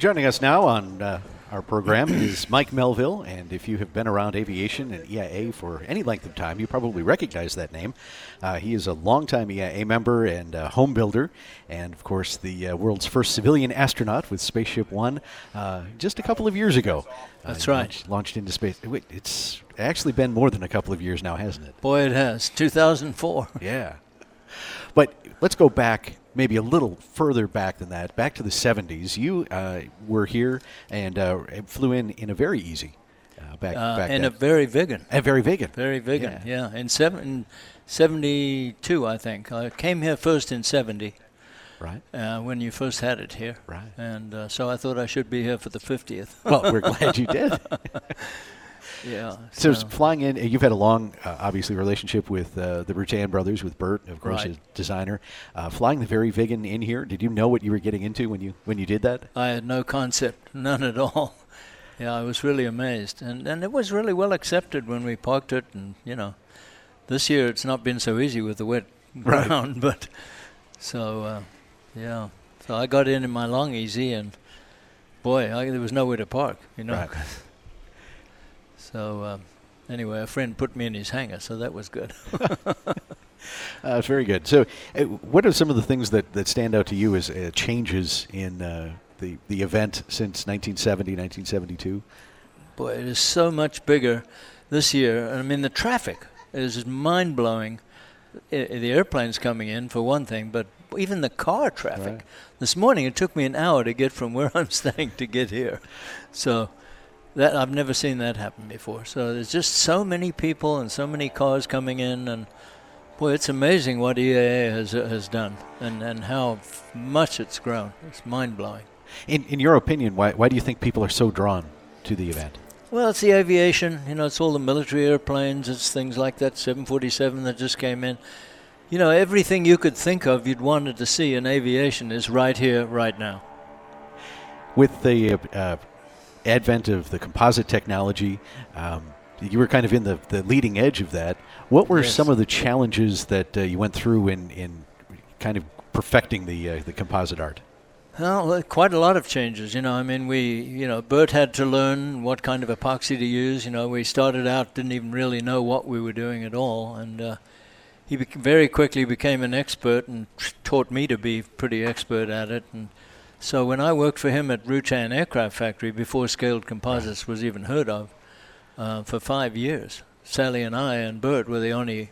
Joining us now on our program is Mike Melville, and if you have been around aviation and EIA for any length of time, you probably recognize that name. He is a longtime EIA member and home builder, and of course the world's first civilian astronaut with Spaceship One just a couple of years ago. That's right. Launched into space. It's actually been more than a couple of years now, hasn't it? Boy, it has. 2004. Yeah. But let's go back maybe a little further back than that, back to the 70s. You were here and flew in a very easy back and then. a very Viggen. A very Viggen. Very Viggen, yeah. In 72, I think. I came here first in 70. Right. When you first had it here. Right. And so I thought I should be here for the 50th. Well, we're glad you did. Yeah. So flying in, you've had a long, obviously, relationship with the Rutan brothers, with Bert, of course, right. as designer. Flying the very Viggen in here, did you know what you were getting into when you did that? I had no concept, none at all. Yeah, I was really amazed. And it was really well accepted when we parked it. And, this year it's not been so easy with the wet ground. Right. But so, yeah. So I got in my long easy, and, boy, there was nowhere to park, Right. So anyway, a friend put me in his hangar, so that was good. It's very good. So what are some of the things that stand out to you as changes in the event since 1970, 1972? Boy, it is so much bigger this year. I mean, the traffic is mind-blowing. The airplanes coming in, for one thing, but even the car traffic. Right. This morning, it took me an hour to get from where I'm staying to get here. So that I've never seen that happen before. So there's just so many people and so many cars coming in, and boy, it's amazing what EAA has done and how much it's grown. It's mind-blowing. In your opinion, why do you think people are so drawn to the event? Well, it's the aviation. It's all the military airplanes. It's things like that 747 that just came in. Everything you could think of you'd wanted to see in aviation is right here, right now. With the advent of the composite technology, you were kind of in the leading edge of that. What were Yes. some of the challenges that you went through in kind of perfecting the composite art? Well, quite a lot of changes. Bert had to learn what kind of epoxy to use. We started out, didn't even really know what we were doing at all. And he very quickly became an expert and taught me to be pretty expert at it. And so when I worked for him at Rutan Aircraft Factory, before scaled composites was even heard of, for 5 years, Sally and I and Bert were the only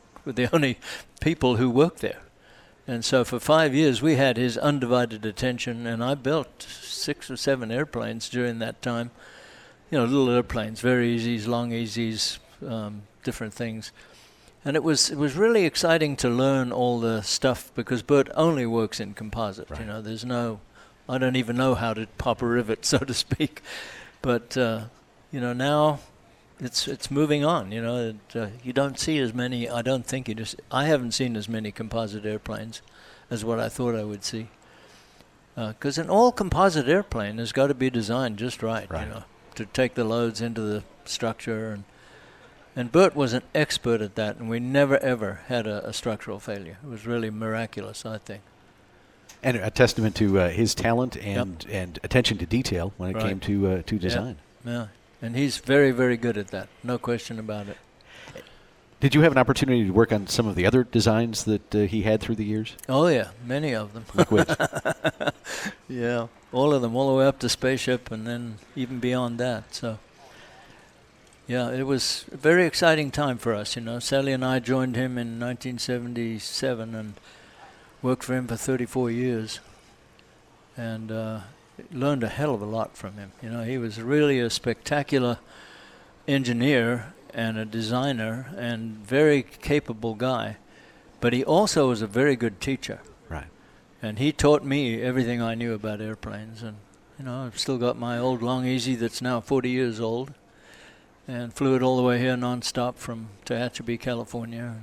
people who worked there. And so for 5 years, we had his undivided attention, and I built 6 or 7 airplanes during that time. Little airplanes, very easies, long easies, different things. And it was really exciting to learn all the stuff, because Bert only works in composite. Right. I don't even know how to pop a rivet, so to speak. But, now it's moving on. You don't see as many, I haven't seen as many composite airplanes as what I thought I would see. Because an all-composite airplane has got to be designed just right. To take the loads into the structure. And Bert was an expert at that, and we never, ever had a structural failure. It was really miraculous, I think. And a testament to his talent and attention to detail when it came to design. Yeah, and he's very, very good at that. No question about it. Did you have an opportunity to work on some of the other designs that he had through the years? Oh, yeah, many of them. Like which? Yeah, all of them, all the way up to Spaceship and then even beyond that. So, yeah, it was a very exciting time for us. Sally and I joined him in 1977 and worked for him for 34 years, and learned a hell of a lot from him. He was really a spectacular engineer and a designer and very capable guy, but he also was a very good teacher. Right. And he taught me everything I knew about airplanes. And, I've still got my old Long Easy that's now 40 years old, and flew it all the way here nonstop from Tehachapi, California.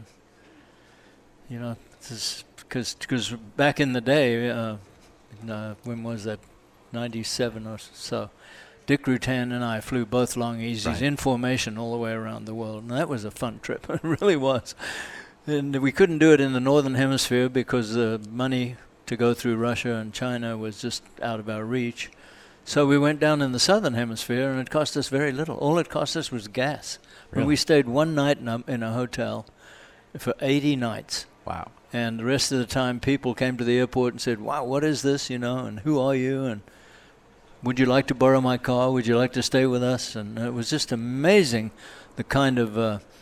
And, because back in the day, when was that, 97 or so, Dick Rutan and I flew both Long Easies in formation all the way around the world, and that was a fun trip. It really was. And we couldn't do it in the northern hemisphere because the money to go through Russia and China was just out of our reach. So we went down in the southern hemisphere, and it cost us very little. All it cost us was gas. Really? And we stayed one night in a hotel for 80 nights. Wow. And the rest of the time, people came to the airport and said, wow, what is this, and who are you? And would you like to borrow my car? Would you like to stay with us? And it was just amazing, the kind of,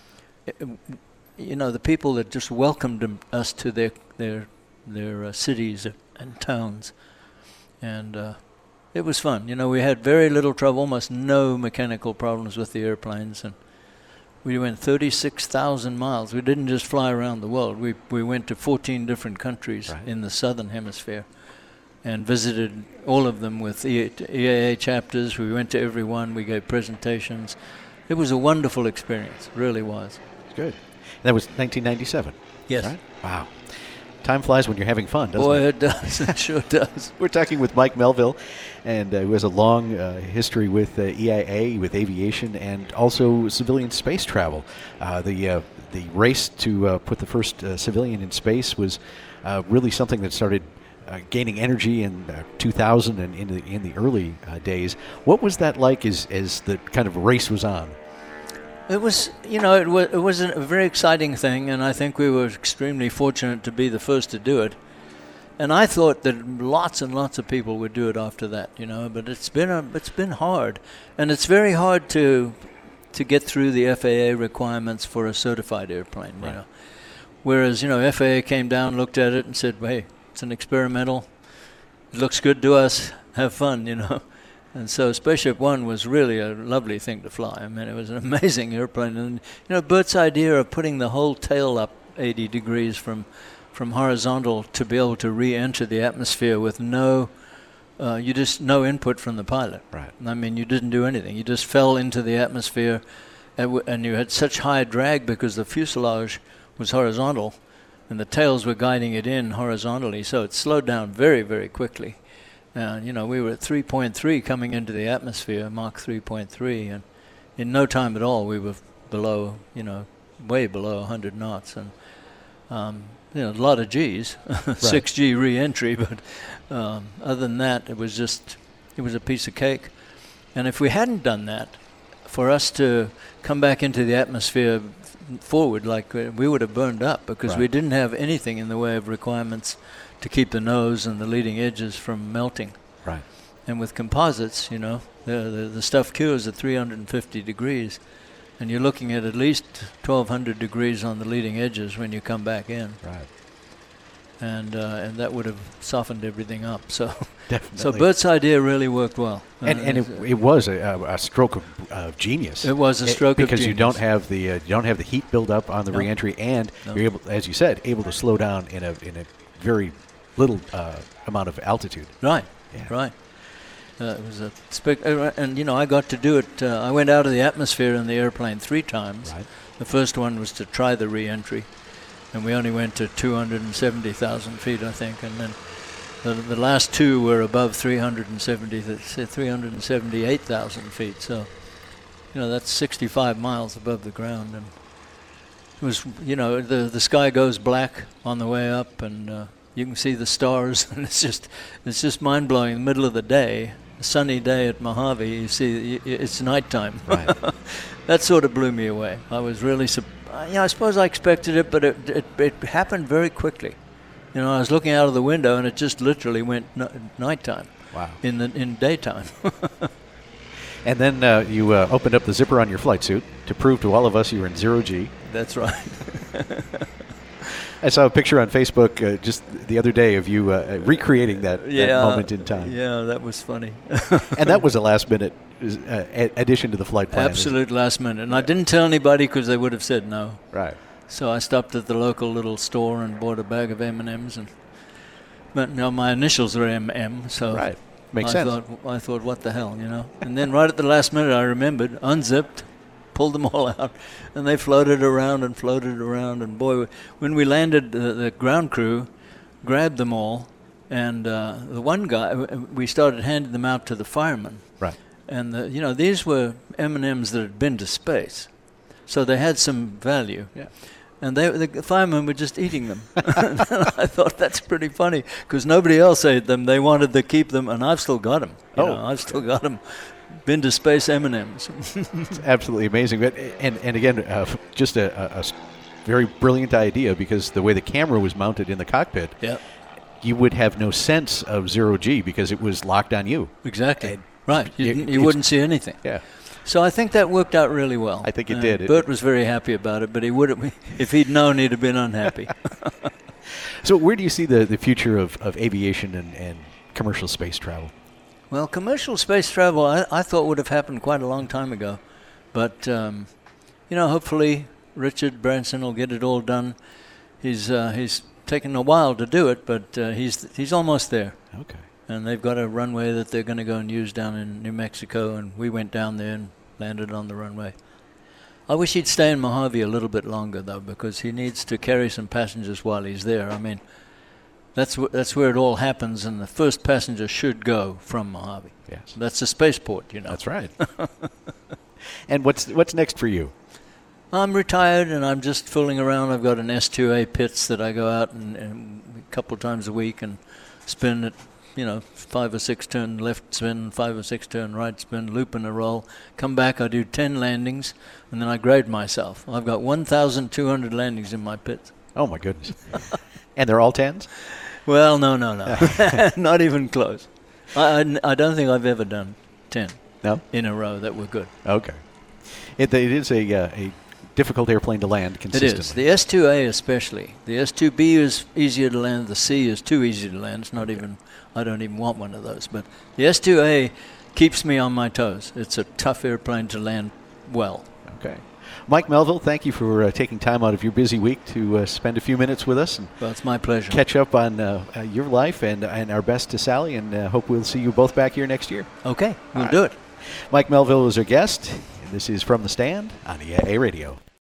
the people that just welcomed us to their cities and towns. And it was fun. We had very little trouble, almost no mechanical problems with the airplanes. And we went 36,000 miles. We didn't just fly around the world. We went to 14 different countries in the southern hemisphere and visited all of them with EAA chapters. We went to every one. We gave presentations. It was a wonderful experience. It really was. Good. That was 1997. Yes. Right? Wow. Time flies when you're having fun, doesn't Boy, it? it does. It sure does. We're talking with Mike Melvill, and who has a long history with EIA, with aviation, and also civilian space travel. The race to put the first civilian in space was really something that started gaining energy in 2000 and in the early days. What was that like as the kind of race was on? It was, it was a very exciting thing, and I think we were extremely fortunate to be the first to do it. And I thought that lots and lots of people would do it after that, But it's been hard, and it's very hard to get through the FAA requirements for a certified airplane, Right. Whereas, FAA came down, looked at it, and said, "Hey, it's an experimental. It looks good to us. Have fun, And so Spaceship One was really a lovely thing to fly. I mean, it was an amazing airplane. And, Bert's idea of putting the whole tail up 80 degrees from horizontal to be able to re-enter the atmosphere with no input from the pilot. Right. I mean, you didn't do anything. You just fell into the atmosphere, and you had such high drag because the fuselage was horizontal, and the tails were guiding it in horizontally, so it slowed down very, very quickly. And, we were at 3.3 coming into the atmosphere, Mach 3.3, and in no time at all we were below, way below 100 knots. And, a lot of Gs, 6G re-entry, but other than that, it was a piece of cake. And if we hadn't done that, for us to come back into the atmosphere forward, we would have burned up because we didn't have anything in the way of requirements to keep the nose and the leading edges from melting. Right. And with composites, the stuff cures at 350 degrees, and you're looking at least 1,200 degrees on the leading edges when you come back in. Right. And that would have softened everything up. So, Definitely. So Bert's idea really worked well. And it was a stroke of genius. It was a stroke of because genius. you don't have the heat buildup on the reentry, and you're able, as you said, to slow down in a very little amount of altitude. Right. Yeah. Right. It was and I got to do it. I went out of the atmosphere in the airplane 3 times. Right. The first one was to try the re-entry, and we only went to 270,000 feet, I think, and then the last 2 were above 378,000 feet. So, that's 65 miles above the ground, and it was, the sky goes black on the way up, and you can see the stars, and it's just mind blowing. In the middle of the day, a sunny day at Mojave, you see it's nighttime. Right. That sort of blew me away. I was really I suppose I expected it, but it happened very quickly. I was looking out of the window, and it just literally went nighttime. Wow. In daytime. And then you opened up the zipper on your flight suit to prove to all of us you were in 0G. That's right. I saw a picture on Facebook just the other day of you recreating that moment in time. Yeah, that was funny. And that was a last-minute addition to the flight plan. Absolute last minute. And I didn't tell anybody because they would have said no. Right. So I stopped at the local little store and bought a bag of M&Ms. But my initials are MM, so right. Makes sense. I thought, what the hell, And then right at the last minute, I remembered, unzipped, pulled them all out, and they floated around. And boy, when we landed, the ground crew grabbed them all, and the one guy, we started handing them out to the firemen. Right. And these were M&Ms that had been to space, so they had some value. Yeah. and the firemen were just eating them. And I thought that's pretty funny because nobody else ate them. They wanted to keep them, and I've still got them. I've still got them. Been to space M&Ms. It's absolutely amazing. But and again, just a very brilliant idea, because the way the camera was mounted in the cockpit, you would have no sense of zero G because it was locked on you. Exactly. Right. You wouldn't see anything. Yeah. So I think that worked out really well. I think it did. Bert was very happy about it, but he would have, if he'd known, he'd have been unhappy. So where do you see the future of aviation and commercial space travel? Well, commercial space travel I thought would have happened quite a long time ago. But, hopefully Richard Branson will get it all done. He's taken a while to do it, but he's almost there. Okay. And they've got a runway that they're going to go and use down in New Mexico, and we went down there and landed on the runway. I wish he'd stay in Mojave a little bit longer, though, because he needs to carry some passengers while he's there. I mean, that's where it all happens, and the first passenger should go from Mojave. Yes. That's a spaceport, That's right. And what's next for you? I'm retired, and I'm just fooling around. I've got an S2A Pitts that I go out and a couple times a week and spin at 5 or 6 turn left spin, 5 or 6 turn right spin, loop and a roll. Come back, I do 10 landings, and then I grade myself. I've got 1,200 landings in my pits. Oh, my goodness. And they're all 10s? Well, no. Not even close. I don't think I've ever done 10 in a row that were good. Okay. It is a difficult airplane to land consistently. It is. The S2A especially. The S2B is easier to land. The C is too easy to land. It's not even... I don't even want one of those. But the S2A keeps me on my toes. It's a tough airplane to land well. Okay. Mike Melville, thank you for taking time out of your busy week to spend a few minutes with us. And well, it's my pleasure. Catch up on your life, and our best to Sally, and hope we'll see you both back here next year. Okay, we'll do it. Mike Melville is our guest, and this is From the Stand on EIA Radio.